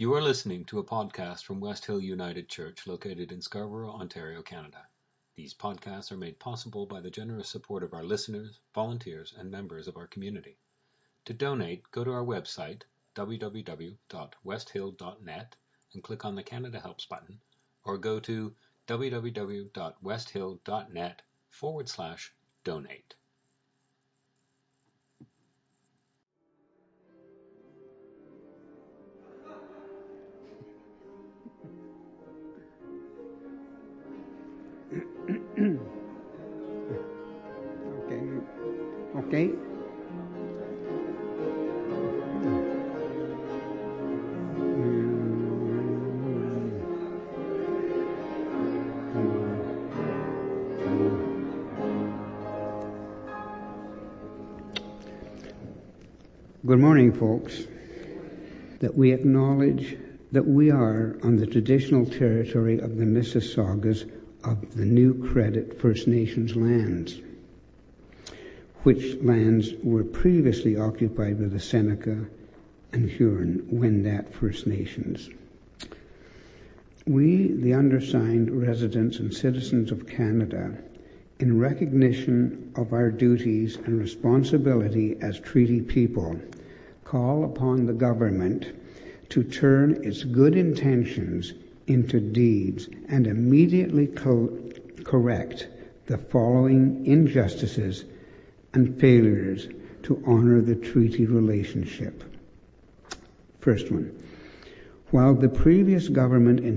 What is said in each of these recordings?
You are listening to a podcast from West Hill United Church located in Scarborough, Ontario, Canada. These podcasts are made possible by the generous support of our listeners, volunteers, and members of our community. To donate, go to our website, www.westhill.net, and click on the Canada Helps button, or go to www.westhill.net/donate. Okay. Good morning, folks. That we acknowledge that we are on the traditional territory of the Mississaugas of the New Credit First Nations lands, which lands were previously occupied by the Seneca and Huron-Wendat First Nations. We, the undersigned residents and citizens of Canada, in recognition of our duties and responsibility as treaty people, call upon the government to turn its good intentions into deeds and immediately correct the following injustices and failures to honor the treaty relationship. First one. While the previous government in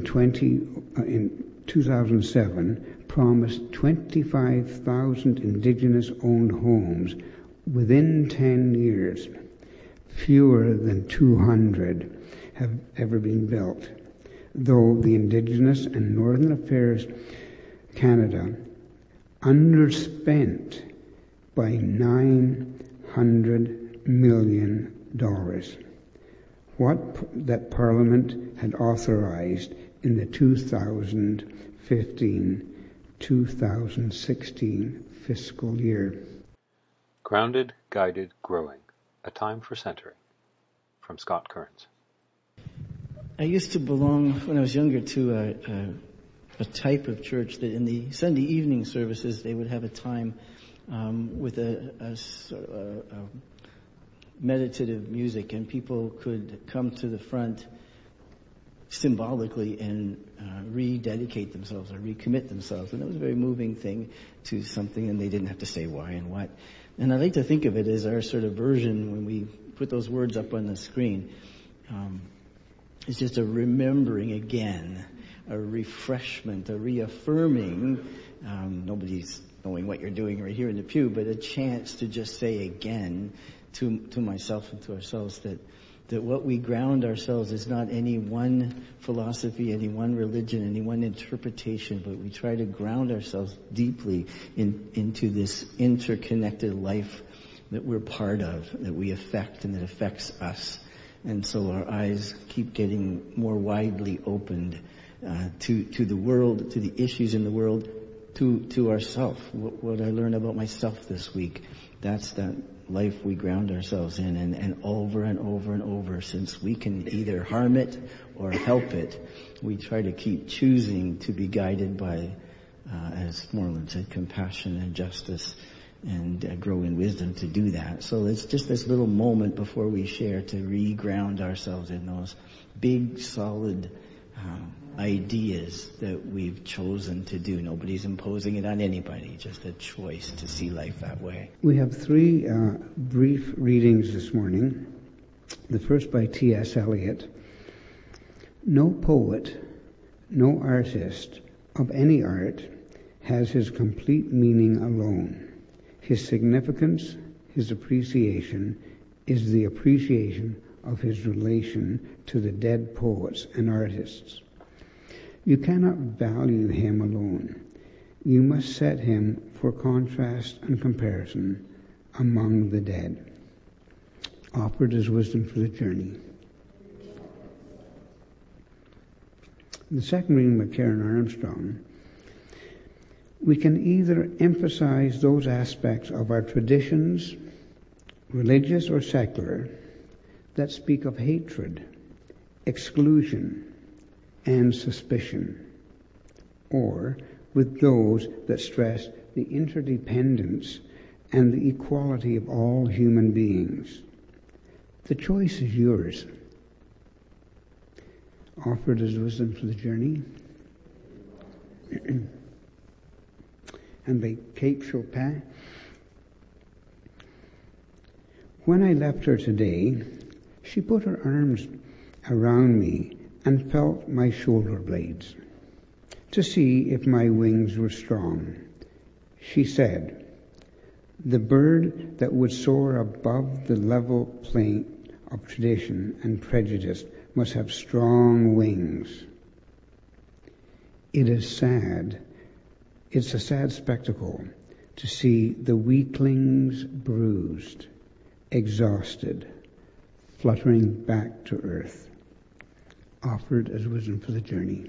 2007 promised 25,000 Indigenous-owned homes within 10 years, fewer than 200 have ever been built, though the Indigenous and Northern Affairs Canada underspent by $900 million. What that Parliament had authorized in the 2015-2016 fiscal year. Grounded, Guided, Growing. A Time for Centering. From Scott Kearns. I used to belong, when I was younger, to a type of church that in the Sunday evening services they would have a time with a meditative music, and people could come to the front symbolically and rededicate themselves or recommit themselves. And it was a very moving thing to something, and they didn't have to say why and what. And I like to think of it as our sort of version when we put those words up on the screen. It's just a remembering again, a refreshment, a reaffirming. Nobody's knowing what you're doing right here in the pew, but a chance to just say again to myself and to ourselves that what we ground ourselves is not any one philosophy, any one religion, any one interpretation, but we try to ground ourselves deeply into this interconnected life that we're part of, that we affect and that affects us. And so our eyes keep getting more widely opened to the world, to the issues in the world, to ourself. What I learned about myself this week, that's that life we ground ourselves in, and over and over and over, since we can either harm it or help it, we try to keep choosing to be guided by, as Moreland said, compassion and justice, and grow in wisdom to do that. So it's just this little moment before we share to re-ground ourselves in those big, solid ideas that we've chosen to do. Nobody's imposing it on anybody, just a choice to see life that way. We have three brief readings this morning. The first by T.S. Eliot. No poet, no artist of any art has his complete meaning alone. His significance, his appreciation, is the appreciation of his relation to the dead poets and artists. You cannot value him alone. You must set him for contrast and comparison among the dead. Offered as wisdom for the journey. The second reading by Karen Armstrong. We can either emphasize those aspects of our traditions, religious or secular, that speak of hatred, exclusion and suspicion, or with those that stress the interdependence and the equality of all human beings. The choice is yours. Offered as wisdom for the journey. And by Kate Chopin. When I left her today, she put her arms around me and felt my shoulder blades to see if my wings were strong. She said, "The bird that would soar above the level plane of tradition and prejudice must have strong wings." It is sad. It's a sad spectacle to see the weaklings bruised, exhausted, fluttering back to earth. Offered as wisdom for the journey.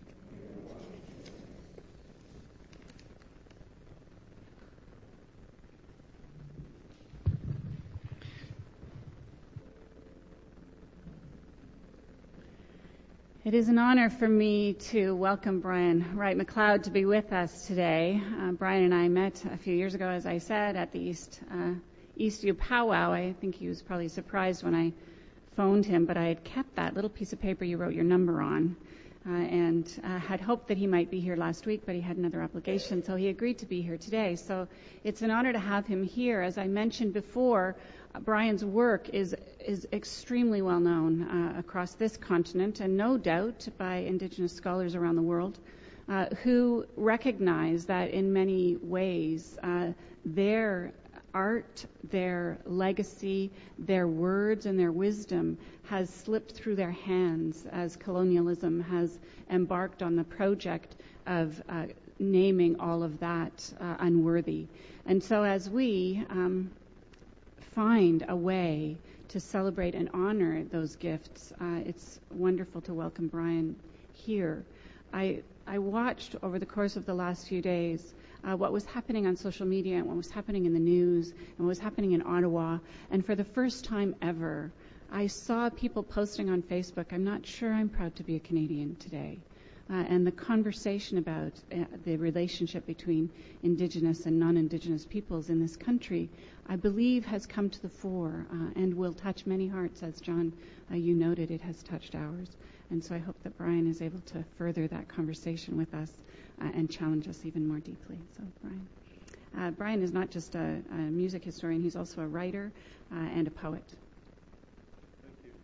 It is an honor for me to welcome Brian Wright McLeod to be with us today. Brian and I met a few years ago, as I said, at the Eastview powwow. I think he was probably surprised when I phoned him, but I had kept that little piece of paper you wrote your number on, and had hoped that he might be here last week, but he had another obligation, so he agreed to be here today. So it's an honor to have him here. As I mentioned before, Brian's work is extremely well known across this continent, and no doubt by Indigenous scholars around the world, who recognize that in many ways their art, their legacy, their words, and their wisdom has slipped through their hands as colonialism has embarked on the project of naming all of that unworthy. And so as we find a way to celebrate and honor those gifts, it's wonderful to welcome Brian here. I watched over the course of the last few days what was happening on social media and what was happening in the news and what was happening in Ottawa. And for the first time ever, I saw people posting on Facebook, "I'm not sure I'm proud to be a Canadian today." And the conversation about the relationship between Indigenous and non-Indigenous peoples in this country, I believe, has come to the fore and will touch many hearts. As John, you noted, it has touched ours. And so I hope that Brian is able to further that conversation with us and challenge us even more deeply. So, Brian. Brian is not just a music historian, he's also a writer and a poet. Thank you.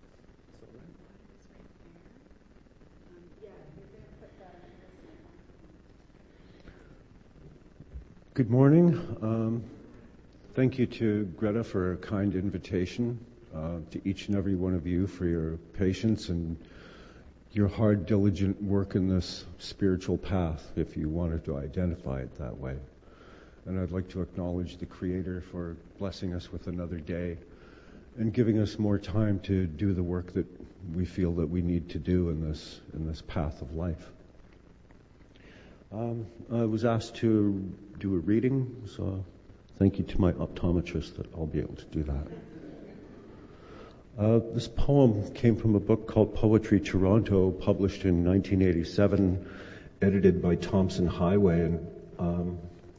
Good morning. Thank you to Greta for a kind invitation, to each and every one of you for your patience and your hard, diligent work in this spiritual path, if you wanted to identify it that way. And I'd like to acknowledge the Creator for blessing us with another day and giving us more time to do the work that we feel that we need to do in this path of life. I was asked to do a reading, so thank you to my optometrist that I'll be able to do that. This poem came from a book called Poetry Toronto, published in 1987, edited by Thompson Highway. And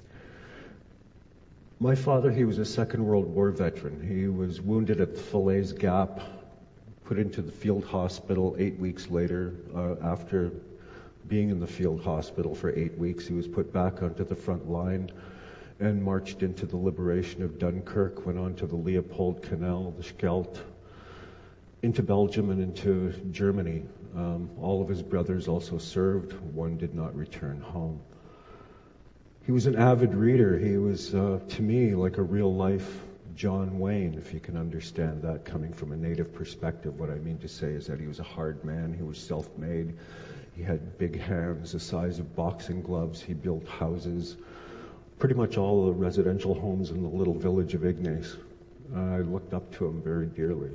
my father, he was a Second World War veteran. He was wounded at the Falaise Gap, put into the field hospital 8 weeks later. After being in the field hospital for 8 weeks, he was put back onto the front line and marched into the liberation of Dunkirk, went on to the Leopold Canal, the Scheldt, into Belgium and into Germany. All of his brothers also served. One did not return home. He was an avid reader. He was, to me, like a real-life John Wayne, if you can understand that coming from a native perspective. What I mean to say is that he was a hard man. He was self-made. He had big hands the size of boxing gloves. He built houses, pretty much all the residential homes in the little village of Ignace. I looked up to him very dearly.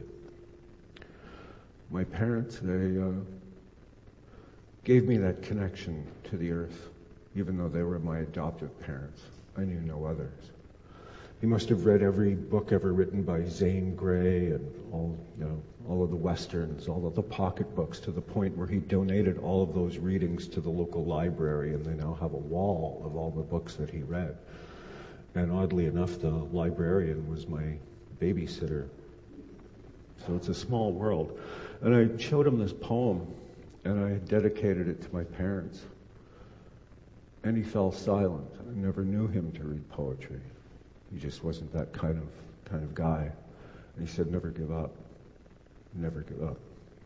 My parents, they gave me that connection to the earth, even though they were my adoptive parents. I knew no others. He must have read every book ever written by Zane Grey and all of the westerns, all of the pocketbooks, to the point where he donated all of those readings to the local library, and they now have a wall of all the books that he read. And oddly enough, the librarian was my babysitter. So it's a small world. And I showed him this poem, and I dedicated it to my parents. And he fell silent. I never knew him to read poetry. He just wasn't that kind of guy. And he said, never give up. Never give up.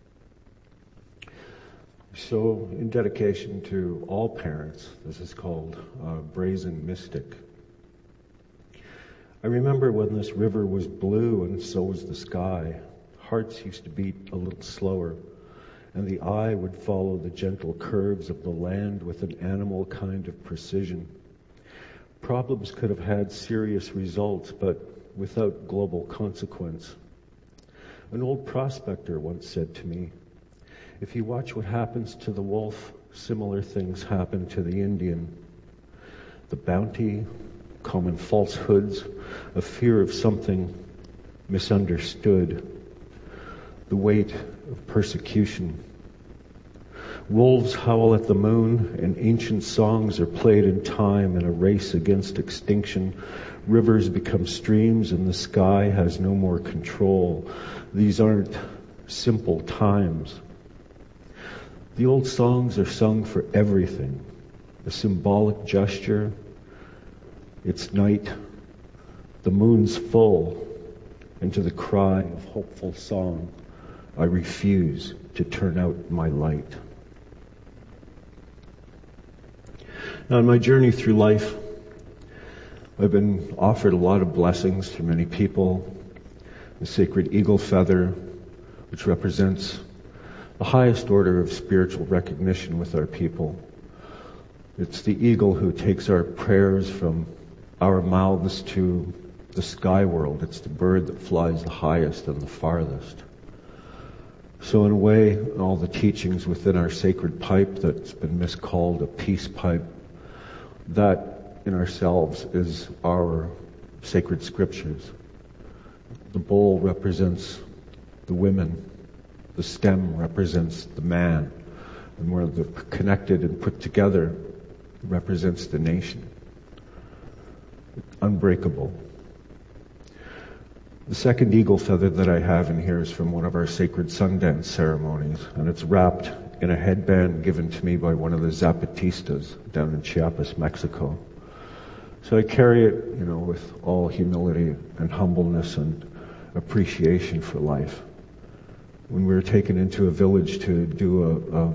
So, in dedication to all parents, this is called Brazen Mystic. I remember when this river was blue and so was the sky. Hearts used to beat a little slower, and the eye would follow the gentle curves of the land with an animal kind of precision. Problems could have had serious results, but without global consequence. An old prospector once said to me, if you watch what happens to the wolf, similar things happen to the Indian. The bounty, common falsehoods, a fear of something misunderstood, the weight of persecution. Wolves howl at the moon, and ancient songs are played in time in a race against extinction. Rivers become streams, and the sky has no more control. These aren't simple times. The old songs are sung for everything. A symbolic gesture. It's night. The moon's full. And to the cry of hopeful song, I refuse to turn out my light. Now, in my journey through life, I've been offered a lot of blessings through many people. The sacred eagle feather, which represents the highest order of spiritual recognition with our people. It's the eagle who takes our prayers from our mouths to the sky world. It's the bird that flies the highest and the farthest. So in a way, all the teachings within our sacred pipe that's been miscalled a peace pipe, that in ourselves is our sacred scriptures. The bowl represents the women. The stem represents the man. And where they're connected and put together represents the nation. Unbreakable. The second eagle feather that I have in here is from one of our sacred Sundance ceremonies, and it's wrapped in a headband given to me by one of the Zapatistas down in Chiapas, Mexico. So I carry it, with all humility and humbleness and appreciation for life. When we were taken into a village to do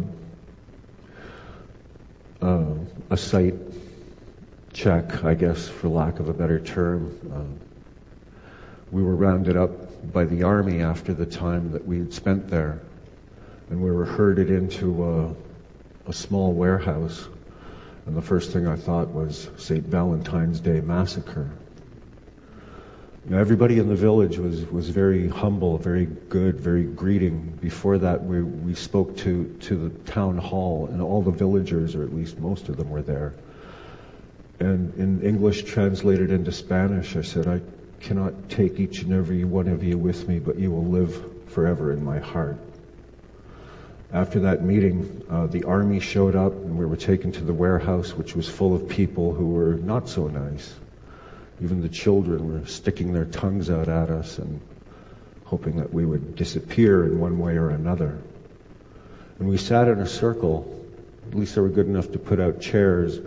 a site check, I guess, for lack of a better term, we were rounded up by the army after the time that we had spent there, and we were herded into a small warehouse. And the first thing I thought was St. Valentine's Day Massacre. Everybody in the village was very humble, very good, very greeting. Before that, we spoke to the town hall, and all the villagers, or at least most of them, were there. And in English translated into Spanish, I said, I cannot take each and every one of you with me, but you will live forever in my heart. After that meeting, the army showed up, and we were taken to the warehouse, which was full of people who were not so nice. Even the children were sticking their tongues out at us and hoping that we would disappear in one way or another. And we sat in a circle. At least they were good enough to put out chairs.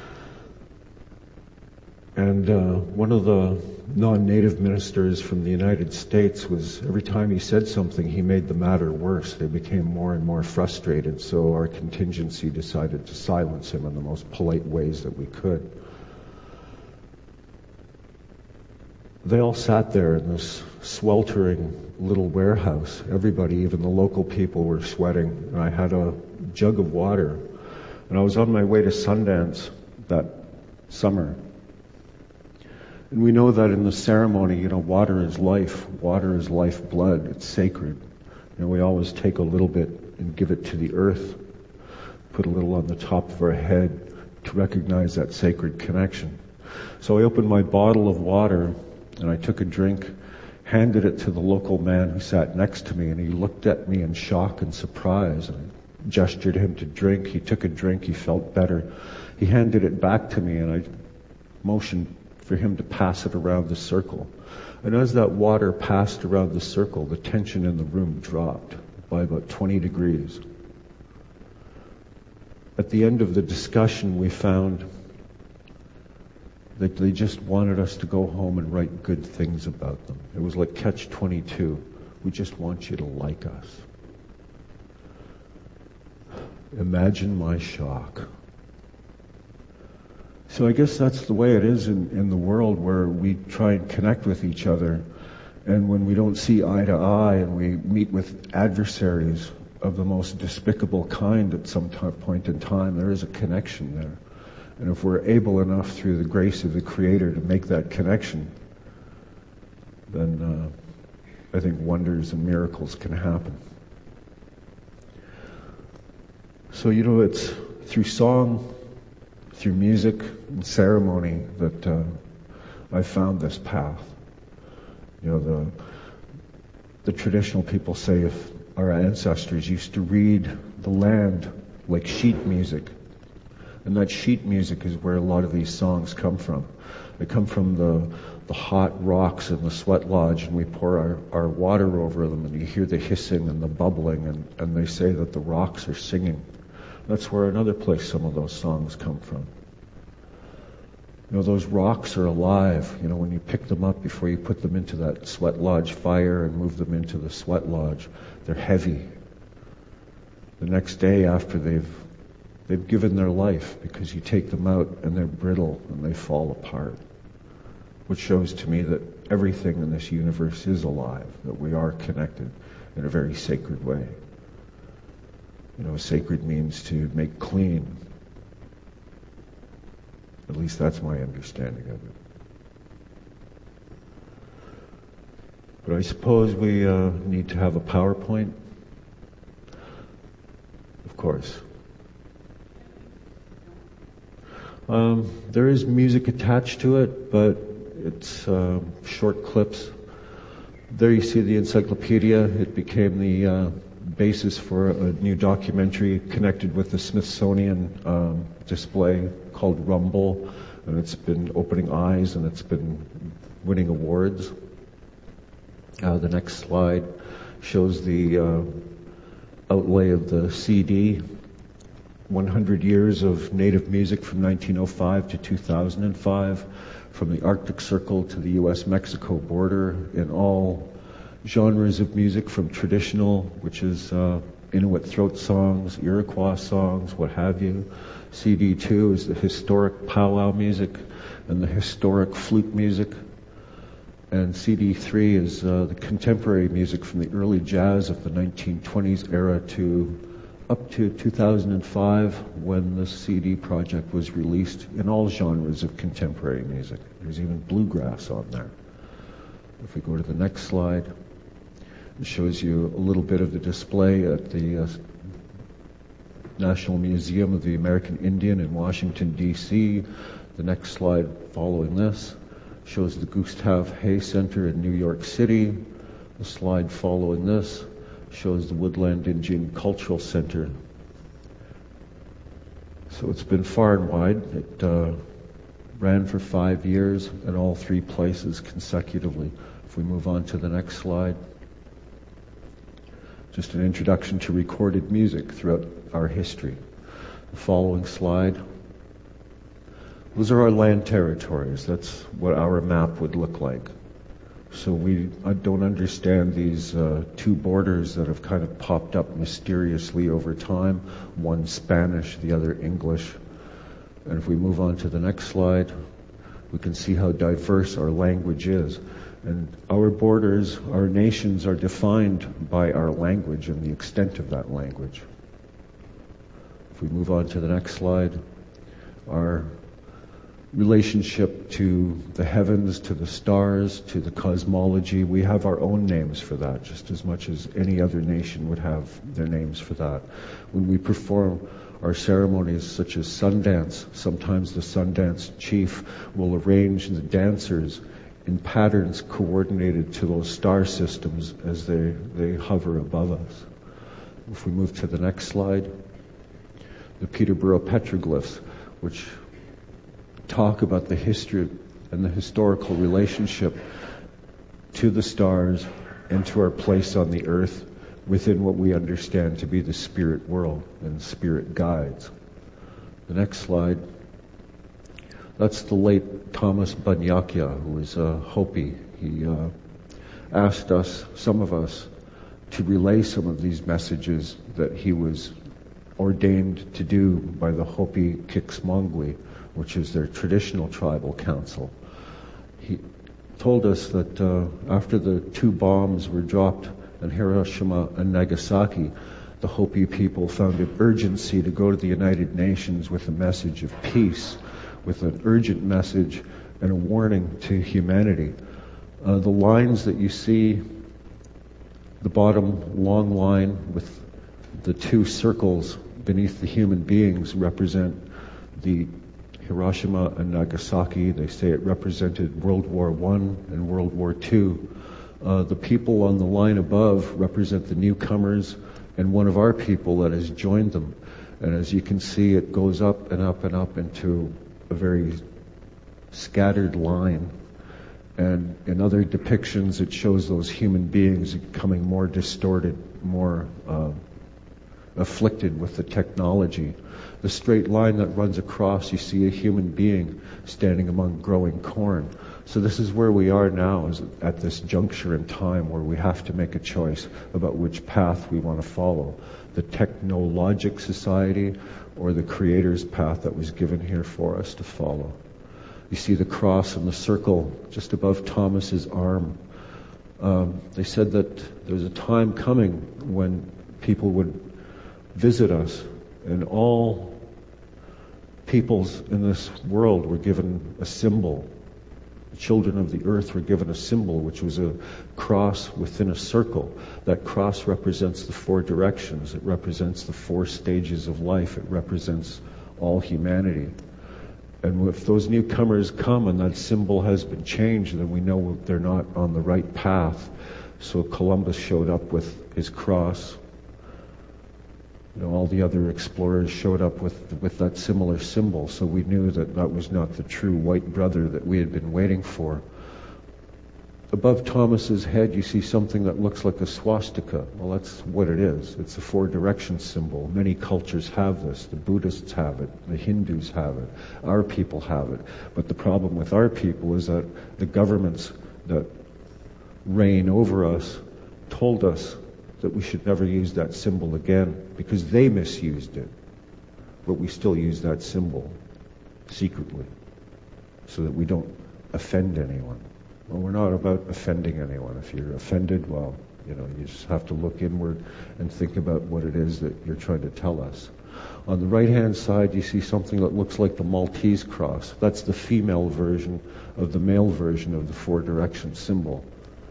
And one of the non-native ministers from the United States was, every time he said something, he made the matter worse. They became more and more frustrated, so our contingency decided to silence him in the most polite ways that we could. They all sat there in this sweltering little warehouse. Everybody, even the local people, were sweating. And I had a jug of water. And I was on my way to Sundance that summer. And we know that in the ceremony, water is life. Water is lifeblood. It's sacred. We always take a little bit and give it to the earth, put a little on the top of our head to recognize that sacred connection. So I opened my bottle of water and I took a drink, handed it to the local man who sat next to me, and he looked at me in shock and surprise. And I gestured him to drink. He took a drink. He felt better. He handed it back to me, and I motioned for him to pass it around the circle. And as that water passed around the circle, the tension in the room dropped by about 20 degrees. At the end of the discussion, we found that they just wanted us to go home and write good things about them. It was like Catch-22. We just want you to like us. Imagine my shock. So I guess that's the way it is in the world, where we try and connect with each other, and when we don't see eye to eye and we meet with adversaries of the most despicable kind at some point in time, there is a connection there. And if we're able enough through the grace of the Creator to make that connection, then I think wonders and miracles can happen. So, it's through song, through music and ceremony that I found this path. The traditional people say if our ancestors used to read the land like sheet music, and that sheet music is where a lot of these songs come from. They come from the hot rocks in the sweat lodge, and we pour our water over them, and you hear the hissing and the bubbling, and they say that the rocks are singing. That's where another place some of those songs come from. Those rocks are alive. When you pick them up before you put them into that sweat lodge fire and move them into the sweat lodge, they're heavy. The next day after they've given their life, because you take them out and they're brittle and they fall apart. Which shows to me that everything in this universe is alive, that we are connected in a very sacred way. Sacred means to make clean. At least that's my understanding of it. But I suppose we need to have a PowerPoint. Of course. There is music attached to it, but it's short clips. There you see the encyclopedia. It became the basis for a new documentary connected with the Smithsonian display called Rumble, and it's been opening eyes and it's been winning awards. The next slide shows the outlay of the CD, 100 years of native music from 1905 to 2005, from the Arctic Circle to the U.S.-Mexico border, in all genres of music, from traditional, which is Inuit throat songs, Iroquois songs, what have you. CD2 is the historic powwow music and the historic flute music. And CD3 is the contemporary music from the early jazz of the 1920s era up to 2005, when the CD project was released, in all genres of contemporary music. There's even bluegrass on there. If we go to the next slide, it shows you a little bit of the display at the National Museum of the American Indian in Washington, D.C. The next slide following this shows the Gustav Hay Center in New York City. The slide following this shows the Woodland Indian Cultural Center. So it's been far and wide. It ran for 5 years in all three places consecutively. If we move on to the next slide. Just an introduction to recorded music throughout our history. The following slide. Those are our land territories. That's what our map would look like. So I don't understand these two borders that have kind of popped up mysteriously over time. One Spanish, the other English. And if we move on to the next slide, we can see how diverse our language is. And our borders, our nations are defined by our language and the extent of that language. If we move on to the next slide, our relationship to the heavens, to the stars, to the cosmology. We have our own names for that, just as much as any other nation would have their names for that. When we perform our ceremonies such as Sundance, sometimes the Sundance chief will arrange the dancers in patterns coordinated to those star systems as they hover above us. If we move to the next slide, the Peterborough petroglyphs, which talk about the history and the historical relationship to the stars and to our place on the earth within what we understand to be the spirit world and spirit guides. The next slide. That's the late Thomas Banyakya, who was a Hopi. He asked us, some of us, to relay some of these messages that he was ordained to do by the Hopi Kiksmangwi, which is their traditional tribal council. He told us that after the 2 bombs were dropped in Hiroshima and Nagasaki, the Hopi people found an urgency to go to the United Nations with a message of peace, with an urgent message and a warning to humanity. The lines that you see, the bottom long line with the 2 circles beneath the human beings, represent the Hiroshima and Nagasaki. They say it represented World War I and World War II. The people on the line above represent the newcomers and one of our people that has joined them. And as you can see, it goes up and up and up into a very scattered line. And in other depictions, it shows those human beings becoming more distorted, more afflicted with the technology. The straight line that runs across, you see a human being standing among growing corn. So this is where we are now, is at this juncture in time where we have to make a choice about which path we want to follow. The technologic society or the Creator's path that was given here for us to follow. You see the cross and the circle just above Thomas's arm. They said that there's a time coming when people would visit us, and all peoples in this world were given a symbol. The children of the earth were given a symbol, which was a cross within a circle. That cross represents the 4 directions. It represents the 4 stages of life. It represents all humanity. And if those newcomers come and that symbol has been changed, then we know they're not on the right path. So Columbus showed up with his cross. All the other explorers showed up with that similar symbol, so we knew that that was not the true white brother that we had been waiting for. Above Thomas's head, you see something that looks like a swastika. Well, that's what it is. It's a 4-direction symbol. Many cultures have this. The Buddhists have it. The Hindus have it. Our people have it. But the problem with our people is that the governments that reign over us told us that we should never use that symbol again because they misused it. But we still use that symbol secretly so that we don't offend anyone. Well, we're not about offending anyone. If you're offended, well, you just have to look inward and think about what it is that you're trying to tell us. On the right-hand side, you see something that looks like the Maltese cross. That's the female version of the male version of the 4-direction symbol.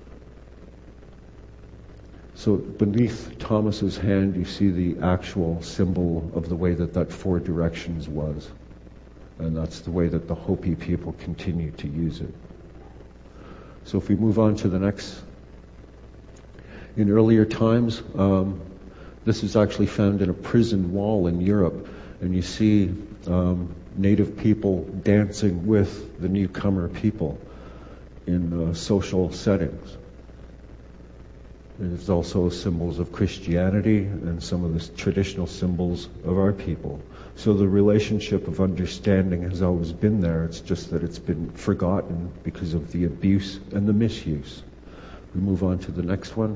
So beneath Thomas's hand, you see the actual symbol of the way that 4 directions was. And that's the way that the Hopi people continue to use it. So if we move on to the next. In earlier times, this is actually found in a prison wall in Europe. And you see native people dancing with the newcomer people in social settings. There's also symbols of Christianity and some of the traditional symbols of our people. So the relationship of understanding has always been there. It's just that it's been forgotten because of the abuse and the misuse. We move on to the next one.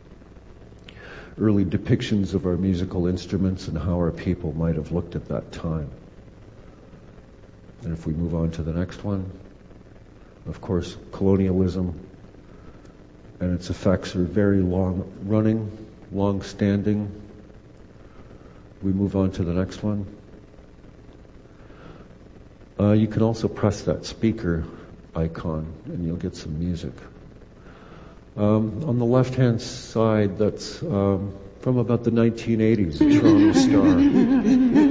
Early depictions of our musical instruments and how our people might have looked at that time. And if we move on to the next one, of course, colonialism and its effects are very long-running, long-standing. We move on to the next one. You can also press that speaker icon and you'll get some music. On the left-hand side, that's from about the 1980s, the Toronto Star.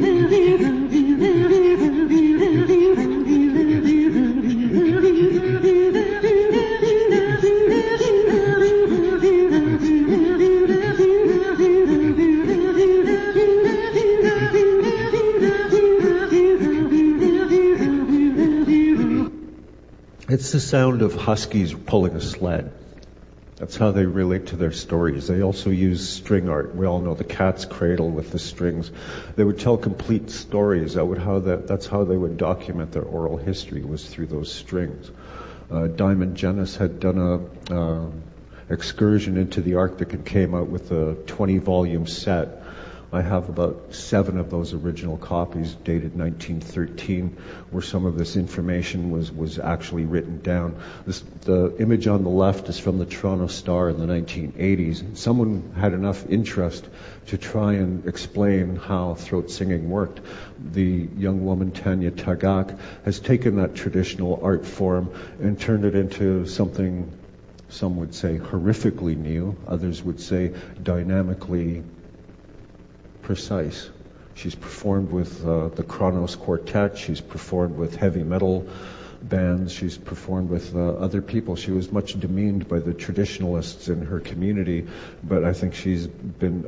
It's the sound of huskies pulling a sled. That's how they relate to their stories. They also use string art. We all know the cat's cradle with the strings. They would tell complete stories. That's how they would document their oral history, was through those strings. Diamond Gennis had done a excursion into the Arctic and came out with a 20-volume set. I have about 7 of those original copies dated 1913 where some of this information was actually written down. The image on the left is from the Toronto Star in the 1980s. Someone had enough interest to try and explain how throat singing worked. The young woman, Tanya Tagak, has taken that traditional art form and turned it into something, some would say, horrifically new. Others would say dynamically precise. She's performed with the Kronos Quartet. She's performed with heavy metal bands. She's performed with other people. She was much demeaned by the traditionalists in her community, but I think she's been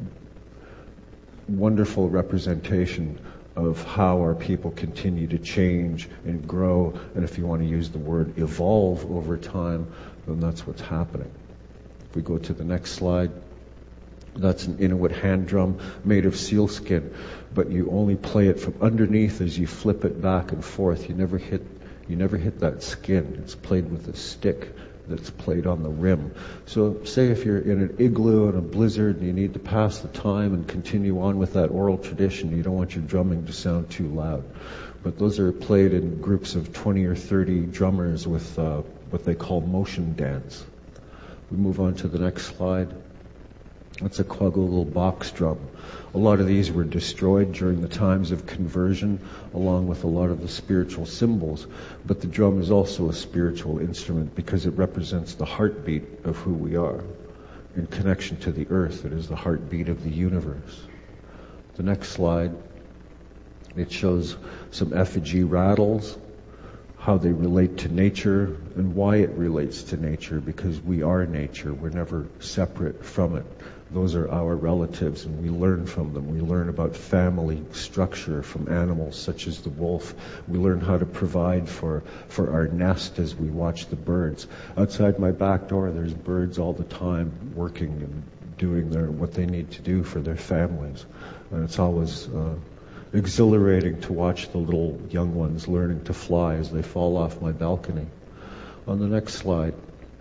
a wonderful representation of how our people continue to change and grow, and if you want to use the word evolve over time, then that's what's happening. If we go to the next slide. That's an Inuit hand drum made of sealskin, but you only play it from underneath as you flip it back and forth. You never hit that skin. It's played with a stick that's played on the rim. So say if you're in an igloo in a blizzard and you need to pass the time and continue on with that oral tradition, you don't want your drumming to sound too loud. But those are played in groups of 20 or 30 drummers with what they call motion dance. We move on to the next slide. That's a Kwagoogel box drum. A lot of these were destroyed during the times of conversion, along with a lot of the spiritual symbols. But the drum is also a spiritual instrument because it represents the heartbeat of who we are. In connection to the earth, it is the heartbeat of the universe. The next slide, it shows some effigy rattles, how they relate to nature and why it relates to nature, because we are nature. We're never separate from it. Those are our relatives, and we learn from them. We learn about family structure from animals such as the wolf. We learn how to provide for our nest as we watch the birds. Outside my back door, there's birds all the time working and doing what they need to do for their families. And it's always exhilarating to watch the little young ones learning to fly as they fall off my balcony. On the next slide,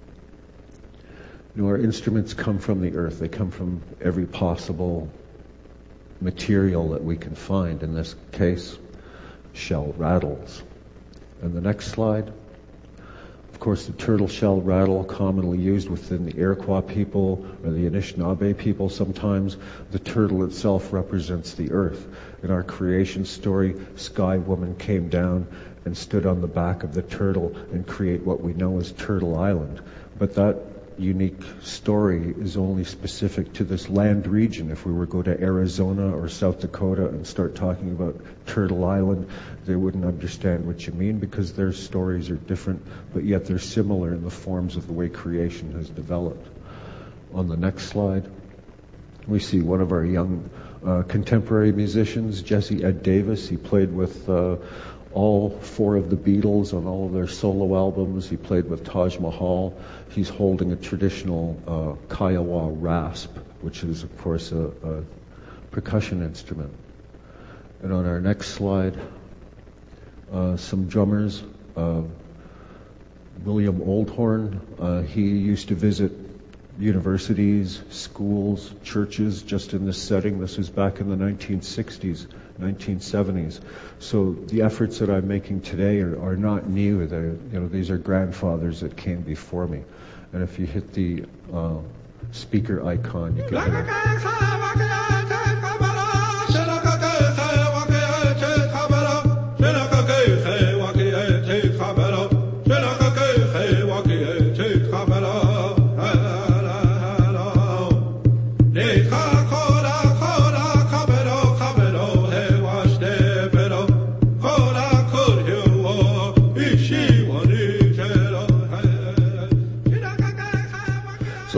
our instruments come from the earth. They come from every possible material that we can find. In this case, shell rattles. And the next slide, of course, the turtle shell rattle, commonly used within the Iroquois people or the Anishinaabe people sometimes. The turtle itself represents the earth. In our creation story, Sky Woman came down and stood on the back of the turtle and create what we know as Turtle Island. But that unique story is only specific to this land region. If we were to go to Arizona or South Dakota and start talking about Turtle Island, they wouldn't understand what you mean because their stories are different, but yet they're similar in the forms of the way creation has developed. On the next slide, we see one of our young contemporary musicians, Jesse Ed Davis. He played with all 4 of the Beatles on all of their solo albums. He played with Taj Mahal. He's holding a traditional Kiowa rasp, which is, of course, a percussion instrument. And on our next slide, some drummers. William Oldhorn, he used to visit universities, schools, churches just in this setting. This was back in the 1960s. 1970s. So the efforts that I'm making today are not new. These are grandfathers that came before me. And if you hit the speaker icon, you can hear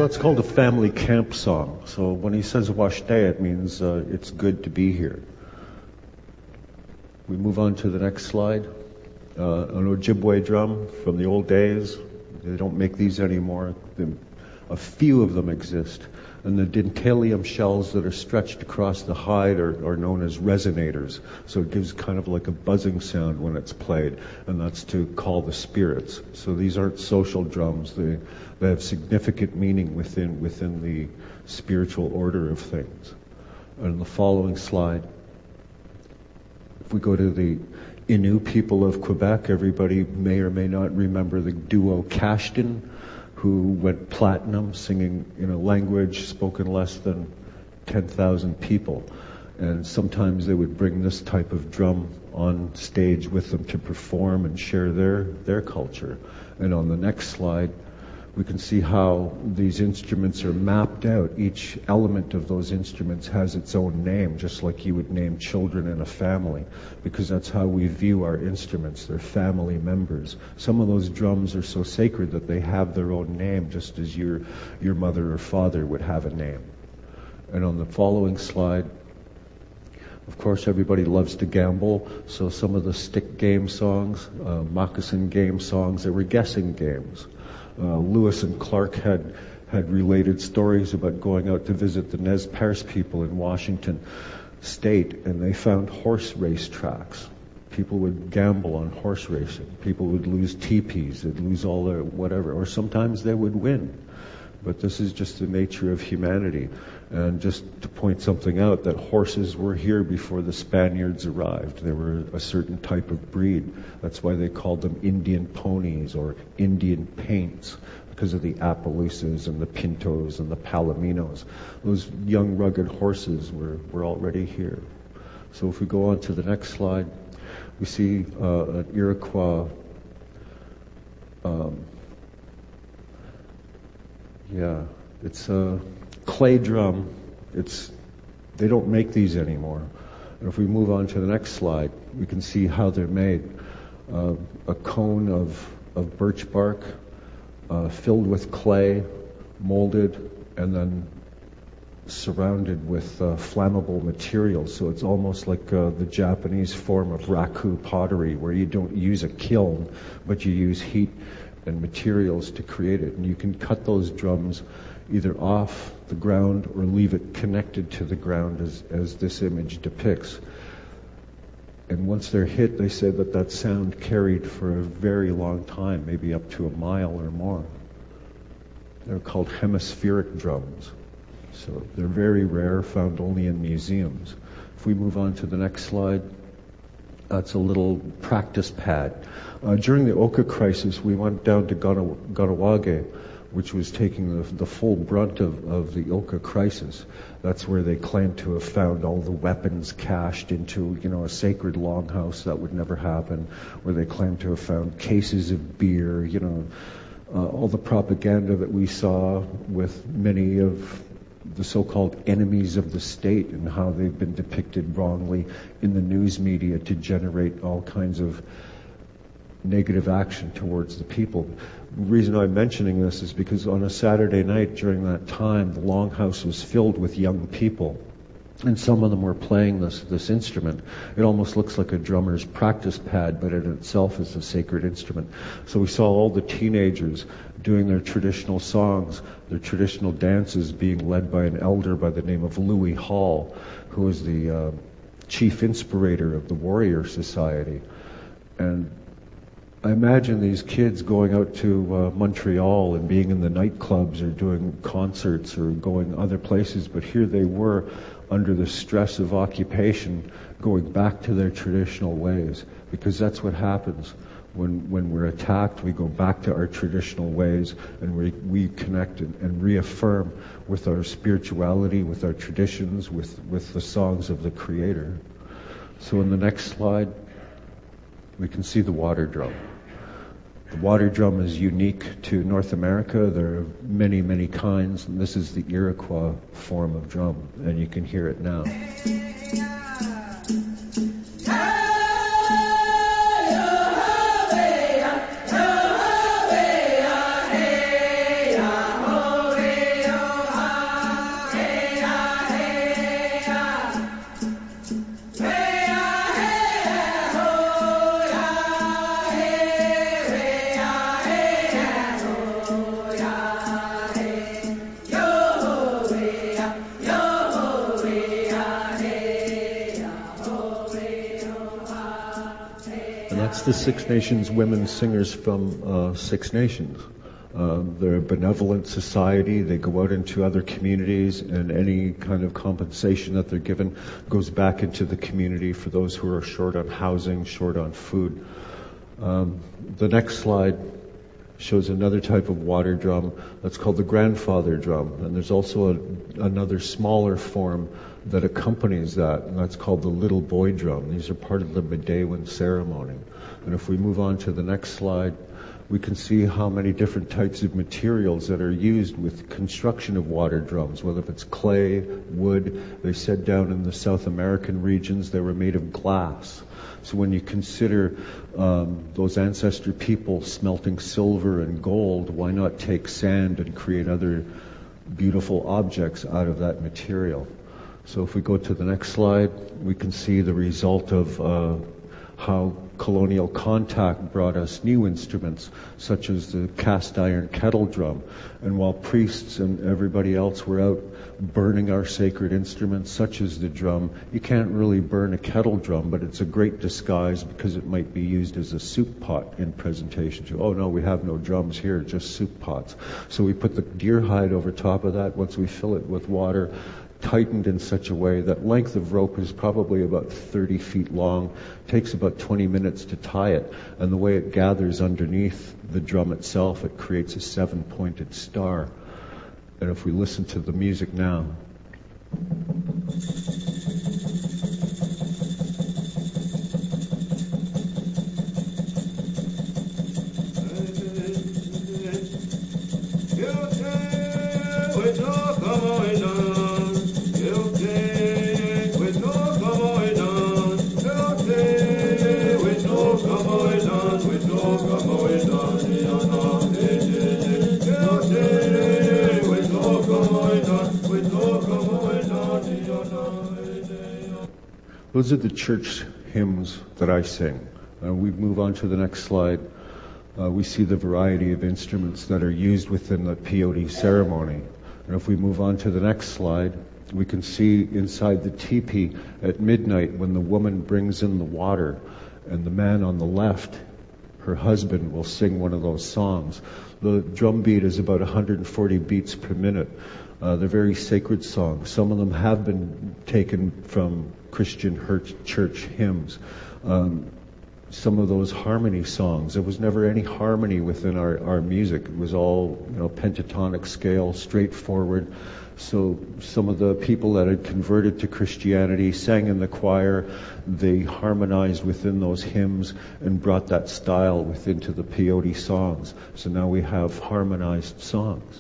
it's called a family camp song. So when he says Washte, it means it's good to be here. We move on to the next slide. An Ojibwe drum from the old days. They don't make these anymore. A few of them exist. And the dentalium shells that are stretched across the hide are known as resonators. So it gives kind of like a buzzing sound when it's played, and that's to call the spirits. So these aren't social drums. They have significant meaning within the spiritual order of things. And the following slide, if we go to the Innu people of Quebec, everybody may or may not remember the duo Kashtin, who went platinum singing in a language spoken less than 10,000 people. And sometimes they would bring this type of drum on stage with them to perform and share their culture. And on the next slide, we can see how these instruments are mapped out. Each element of those instruments has its own name, just like you would name children in a family, because that's how we view our instruments. They're family members. Some of those drums are so sacred that they have their own name, just as your mother or father would have a name. And on the following slide, of course, everybody loves to gamble, so some of the stick game songs, moccasin game songs, they were guessing games. Lewis and Clark had related stories about going out to visit the Nez Perce people in Washington State, and they found horse race tracks. People would gamble on horse racing. People would lose teepees, they'd lose all their whatever, or sometimes they would win. But this is just the nature of humanity. And just to point something out, that horses were here before the Spaniards arrived. They were a certain type of breed. That's why they called them Indian ponies or Indian paints, because of the Appaloosas and the Pintos and the Palominos. Those young, rugged horses were already here. So if we go on to the next slide, we see an Iroquois it's a clay drum. They don't make these anymore. And if we move on to the next slide, we can see how they're made. A cone of birch bark filled with clay, molded, and then surrounded with flammable materials. So it's almost like the Japanese form of raku pottery, where you don't use a kiln, but you use heat and materials to create it. And you can cut those drums either off the ground or leave it connected to the ground as this image depicts. And once they're hit, they say that sound carried for a very long time, maybe up to a mile or more. They're called hemispheric drums. So they're very rare, found only in museums. If we move on to the next slide, that's a little practice pad. During the Oka crisis, we went down to Ganawage, which was taking the full brunt of the Oka crisis. That's where they claimed to have found all the weapons cached into, a sacred longhouse. That would never happen. Where they claimed to have found cases of beer, all the propaganda that we saw with many of the so-called enemies of the state and how they've been depicted wrongly in the news media to generate all kinds of negative action towards the people. The reason I'm mentioning this is because on a Saturday night during that time, the Longhouse was filled with young people. And some of them were playing this instrument. It almost looks like a drummer's practice pad, but in itself is a sacred instrument. So we saw all the teenagers doing their traditional songs, their traditional dances being led by an elder by the name of Louis Hall, who was the chief inspirator of the Warrior Society. And I imagine these kids going out to Montreal and being in the nightclubs or doing concerts or going other places, but here they were under the stress of occupation, going back to their traditional ways, because that's what happens. When we're attacked, we go back to our traditional ways and we connect and reaffirm with our spirituality, with our traditions, with the songs of the Creator. So in the next slide, we can see the water drum. The water drum is unique to North America. There are many, many kinds, and this is the Iroquois form of drum, and you can hear it now. That's the Six Nations women singers from Six Nations. They're a benevolent society. They go out into other communities, and any kind of compensation that they're given goes back into the community for those who are short on housing, short on food. The next slide shows another type of water drum that's called the grandfather drum. And there's also another smaller form that accompanies that, and that's called the little boy drum. These are part of the Midewin ceremony. And if we move on to the next slide, we can see how many different types of materials that are used with construction of water drums, whether it's clay, wood. They said down in the South American regions they were made of glass. So when you consider those ancestor people smelting silver and gold, why not take sand and create other beautiful objects out of that material? So if we go to the next slide, we can see the result of how colonial contact brought us new instruments, such as the cast iron kettle drum. And while priests and everybody else were out burning our sacred instruments, such as the drum, you can't really burn a kettle drum, but it's a great disguise because it might be used as a soup pot in presentation. Oh no, we have no drums here, just soup pots. So we put the deer hide over top of that once we fill it with water, tightened in such a way that length of rope is probably about 30 feet long, takes about 20 minutes to tie it, and the way it gathers underneath the drum itself, it creates a 7-pointed star. And if we listen to the music now, those are the church hymns that I sing. We move on to the next slide. We see the variety of instruments that are used within the peyote ceremony. And if we move on to the next slide, we can see inside the teepee at midnight when the woman brings in the water, and the man on the left, her husband, will sing one of those songs. The drum beat is about 140 beats per minute. They're very sacred songs. Some of them have been taken from Christian church hymns. Some of those harmony songs, there was never any harmony within our music. It was all, pentatonic scale, straightforward. So some of the people that had converted to Christianity sang in the choir. They harmonized within those hymns and brought that style within to the peyote songs. So now we have harmonized songs.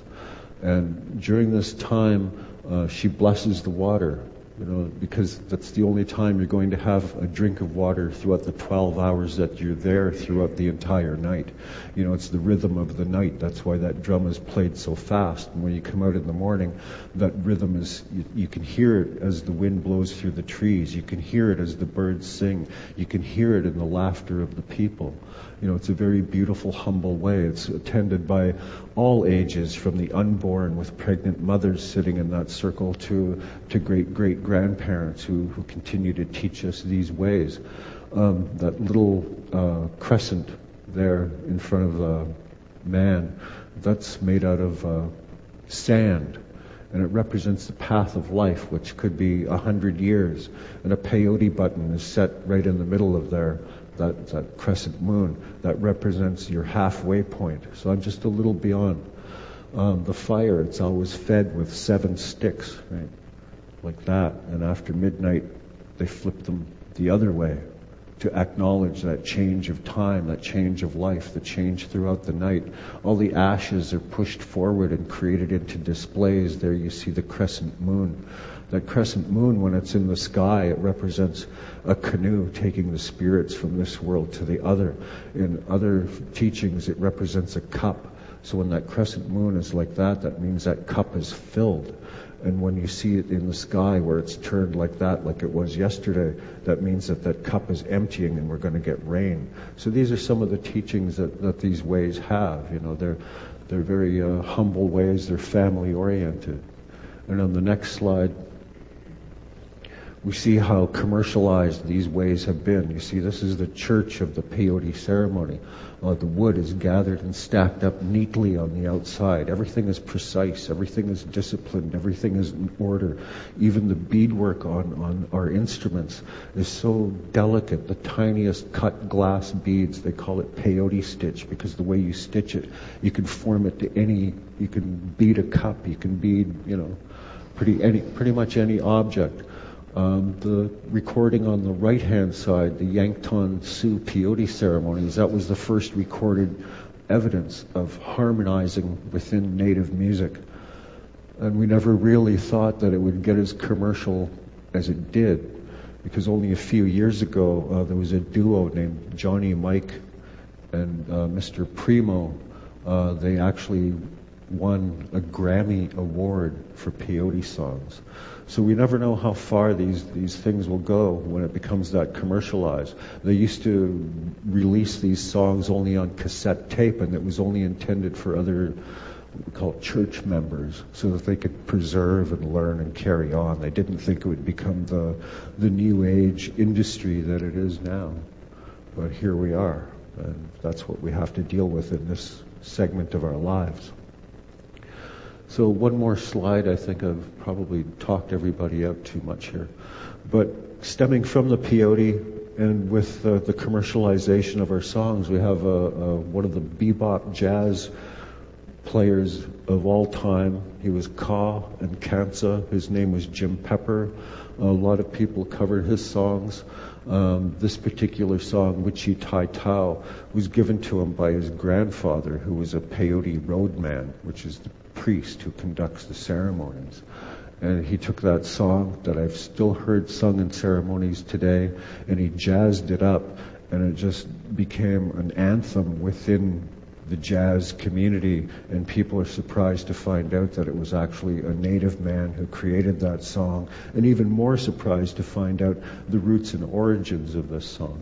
And during this time, she blesses the water, because that's the only time you're going to have a drink of water throughout the 12 hours that you're there throughout the entire night. It's the rhythm of the night. That's why that drum is played so fast. And when you come out in the morning, that rhythm is, you can hear it as the wind blows through the trees. You can hear it as the birds sing. You can hear it in the laughter of the people. It's a very beautiful, humble way. It's attended by all ages, from the unborn with pregnant mothers sitting in that circle to great-great-grandparents who continue to teach us these ways. That little crescent there in front of the man, that's made out of sand. And it represents the path of life, which could be 100 years. And a peyote button is set right in the middle of there. That crescent moon, that represents your halfway point. So I'm just a little beyond. The fire, it's always fed with 7 sticks, right? Like that. And after midnight, they flip them the other way to acknowledge that change of time, that change of life, the change throughout the night. All the ashes are pushed forward and created into displays. There you see the crescent moon. That crescent moon, when it's in the sky, it represents a canoe taking the spirits from this world to the other. In other teachings, it represents a cup. So when that crescent moon is like that, that means that cup is filled. And when you see it in the sky where it's turned like that, like it was yesterday, that means that cup is emptying and we're going to get rain. So these are some of the teachings that these ways have. They're very humble ways. They're family oriented. And on the next slide, We see how commercialized these ways have been. You see, this is the church of the peyote ceremony. The wood is gathered and stacked up neatly on the outside. Everything is precise. Everything is disciplined. Everything is in order. Even the beadwork on our instruments is so delicate. The tiniest cut glass beads, they call it peyote stitch because the way you stitch it, you can form it to any, you can bead a cup, you can bead, pretty much any object. The recording on the right-hand side, the Yankton Sioux peyote ceremonies, that was the first recorded evidence of harmonizing within native music. And we never really thought that it would get as commercial as it did, because only a few years ago there was a duo named Johnny Mike and Mr. Primo. They actually won a Grammy Award for peyote songs. So we never know how far these things will go when it becomes that commercialized. They used to release these songs only on cassette tape, and it was only intended for other, what we call church members, so that they could preserve and learn and carry on. They didn't think it would become the new age industry that it is now. But here we are, and that's what we have to deal with in this segment of our lives. So one more slide. I think I've probably talked everybody out too much here. But stemming from the peyote and with the commercialization of our songs, we have one of the bebop jazz players of all time. He was Ka and Kansa. His name was Jim Pepper. A lot of people covered his songs. This particular song, Wichi Tai Tao, was given to him by his grandfather, who was a peyote roadman, which is the priest who conducts the ceremonies. And he took that song that I've still heard sung in ceremonies today, and he jazzed it up, and it just became an anthem within the jazz community, and people are surprised to find out that it was actually a native man who created that song, and even more surprised to find out the roots and origins of this song.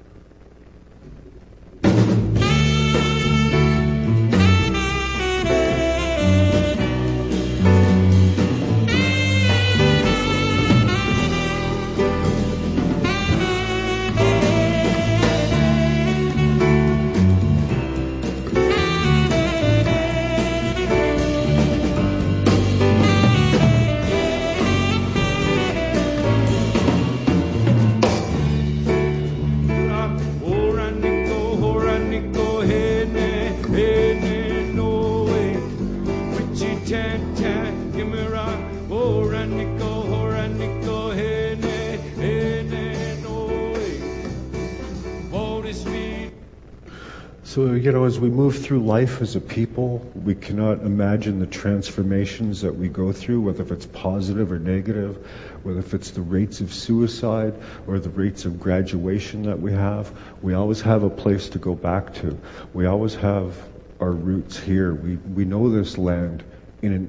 So, as we move through life as a people, we cannot imagine the transformations that we go through, whether if it's positive or negative, whether if it's the rates of suicide or the rates of graduation that we have. We always have a place to go back to. We always have our roots here. We know this land in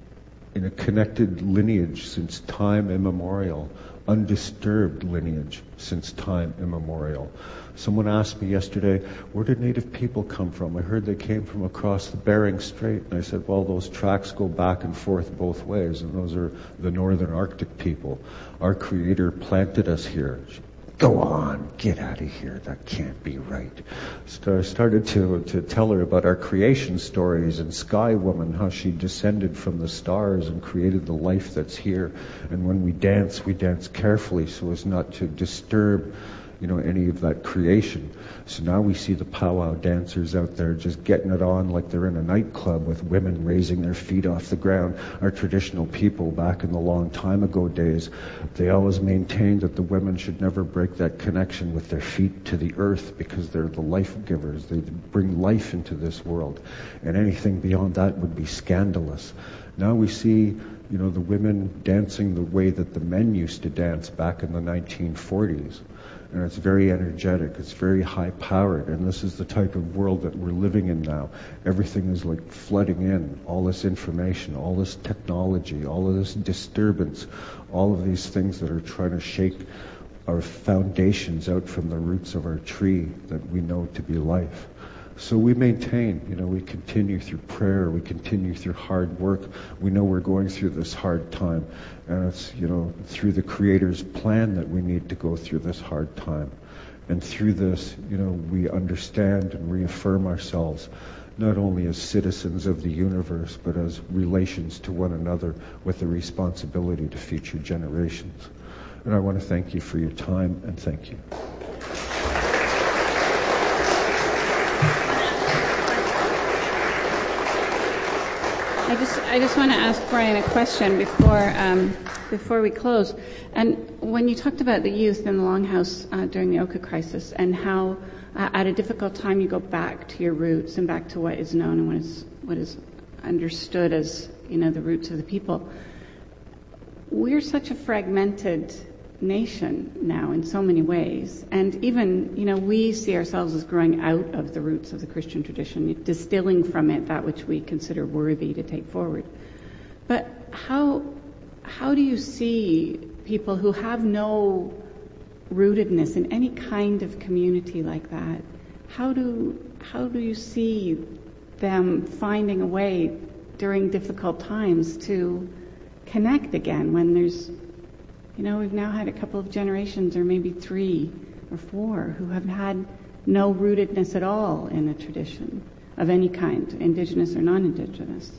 a connected lineage since time immemorial, undisturbed lineage since time immemorial. Someone asked me yesterday, where did native people come from? I heard they came from across the Bering Strait. And I said, well, those tracks go back and forth both ways, and those are the northern Arctic people. Our Creator planted us here. Go on, get out of here. That can't be right. So I started to tell her about our creation stories and Sky Woman, how she descended from the stars and created the life that's here. And when we dance carefully so as not to disturb any of that creation. So now we see the powwow dancers out there just getting it on like they're in a nightclub with women raising their feet off the ground. Our traditional people back in the long time ago days, they always maintained that the women should never break that connection with their feet to the earth because they're the life givers. They bring life into this world. And anything beyond that would be scandalous. Now we see the women dancing the way that the men used to dance back in the 1940s. And it's very energetic, it's very high-powered, and this is the type of world that we're living in now. Everything is like flooding in, all this information, all this technology, all of this disturbance, all of these things that are trying to shake our foundations out from the roots of our tree that we know to be life. So we maintain, we continue through prayer, we continue through hard work. We know we're going through this hard time, and it's, through the Creator's plan that we need to go through this hard time. And through this, we understand and reaffirm ourselves, not only as citizens of the universe, but as relations to one another with a responsibility to future generations. And I want to thank you for your time, and thank you. I just want to ask Brian a question before we close. And when you talked about the youth in the Longhouse during the Oka crisis, and how at a difficult time you go back to your roots and back to what is known and what is understood as the roots of the people. We're such a fragmented nation now in so many ways, and even we see ourselves as growing out of the roots of the Christian tradition, distilling from it that which we consider worthy to take forward. But how do you see people who have no rootedness in any kind of community like that? How do you see them finding a way during difficult times to connect again when there's we've now had a couple of generations, or maybe 3 or 4, who have had no rootedness at all in a tradition of any kind, indigenous or non-indigenous.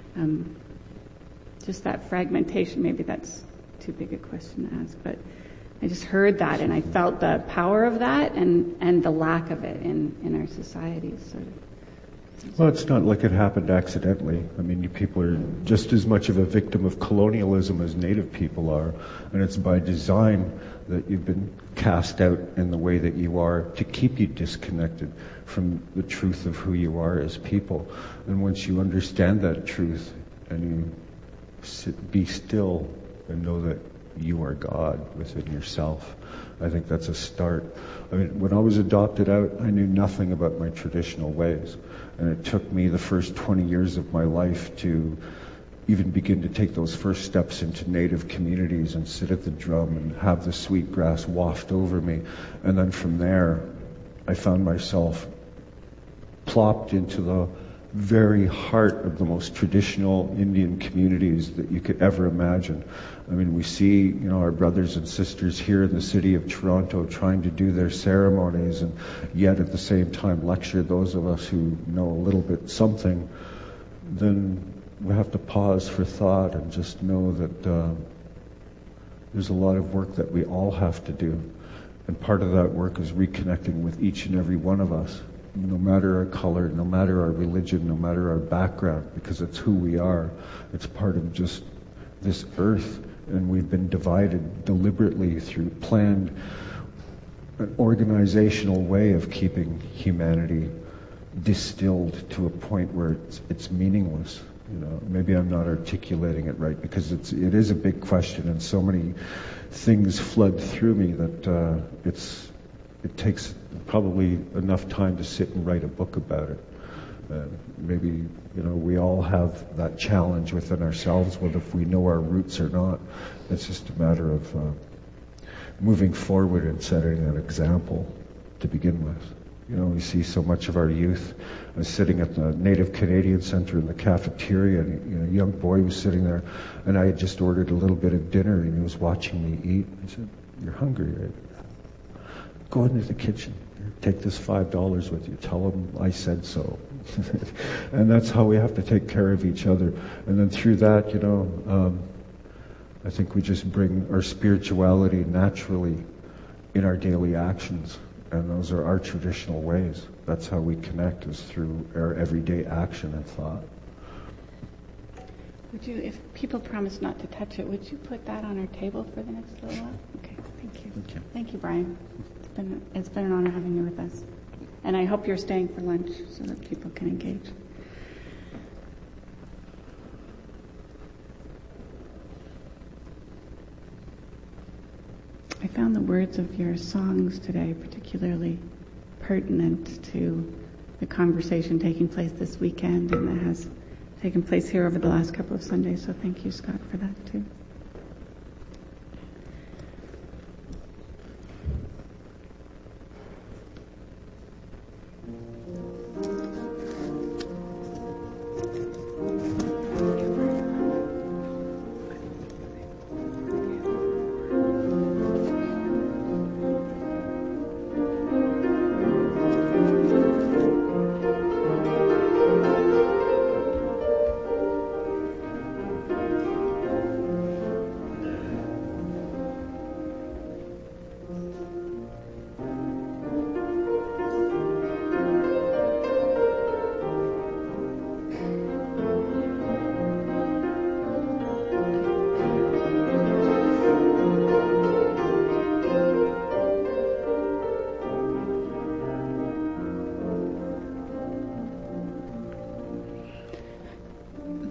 Just that fragmentation, maybe that's too big a question to ask, but I just heard that and I felt the power of that and the lack of it in our societies. So. Well, it's not like it happened accidentally. I mean, you people are just as much of a victim of colonialism as Native people are, and it's by design that you've been cast out in the way that you are to keep you disconnected from the truth of who you are as people. And once you understand that truth and you be still and know that you are God within yourself, I think that's a start. I mean, when I was adopted out, I knew nothing about my traditional ways. And it took me the first 20 years of my life to even begin to take those first steps into Native communities and sit at the drum and have the sweet grass waft over me. And then from there, I found myself plopped into the very heart of the most traditional Indian communities that you could ever imagine. I mean, we see, our brothers and sisters here in the city of Toronto trying to do their ceremonies, and yet at the same time lecture those of us who know a little bit something. Then we have to pause for thought and just know that there's a lot of work that we all have to do. And part of that work is reconnecting with each and every one of us, no matter our color, no matter our religion, no matter our background, because it's who we are. It's part of just this earth, and we've been divided deliberately through planned, an organizational way of keeping humanity distilled to a point where it's meaningless. Maybe I'm not articulating it right, because it is a big question, and so many things flood through me that it takes probably enough time to sit and write a book about it. Maybe, we all have that challenge within ourselves, whether if we know our roots or not. It's just a matter of moving forward and setting an example to begin with. We see so much of our youth. I was sitting at the Native Canadian Centre in the cafeteria, and a young boy was sitting there, and I had just ordered a little bit of dinner, and he was watching me eat. I said, "You're hungry, right? Go into the kitchen. Take this $5 with you. Tell them I said so." And that's how we have to take care of each other. And then through that, I think we just bring our spirituality naturally in our daily actions. And those are our traditional ways. That's how we connect, is through our everyday action and thought. Would you, if people promise not to touch it, would you put that on our table for the next little while? Okay, thank you. Thank you. Thank you, Brian. It's been an honor having you with us. And I hope you're staying for lunch so that people can engage. I found the words of your songs today particularly pertinent to the conversation taking place this weekend and that has taken place here over the last couple of Sundays. So thank you, Scott, for that too.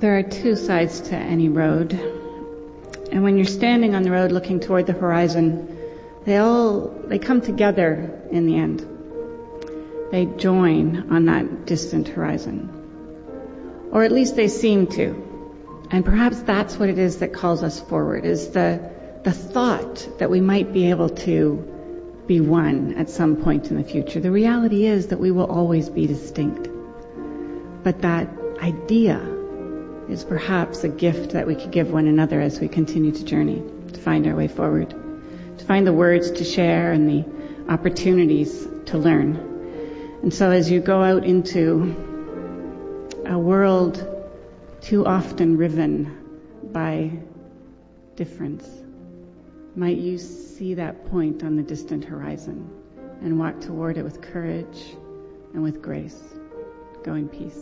There are two sides to any road. And when you're standing on the road looking toward the horizon, they come together in the end. They join on that distant horizon. Or at least they seem to. And perhaps that's what it is that calls us forward, is the thought that we might be able to be one at some point in the future. The reality is that we will always be distinct. But that idea is perhaps a gift that we could give one another as we continue to journey, to find our way forward, to find the words to share and the opportunities to learn. And so as you go out into a world too often riven by difference, might you see that point on the distant horizon and walk toward it with courage and with grace. Go in peace.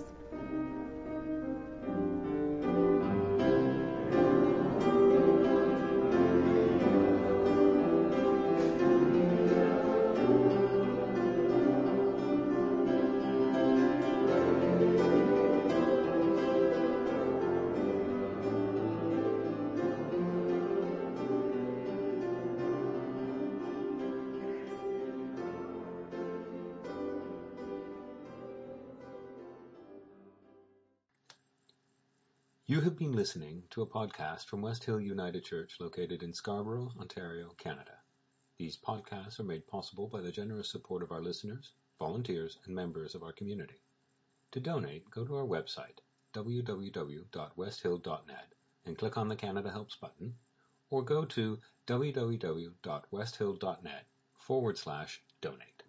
You have been listening to a podcast from West Hill United Church located in Scarborough, Ontario, Canada. These podcasts are made possible by the generous support of our listeners, volunteers, and members of our community. To donate, go to our website, www.westhill.net, and click on the Canada Helps button, or go to www.westhill.net/donate.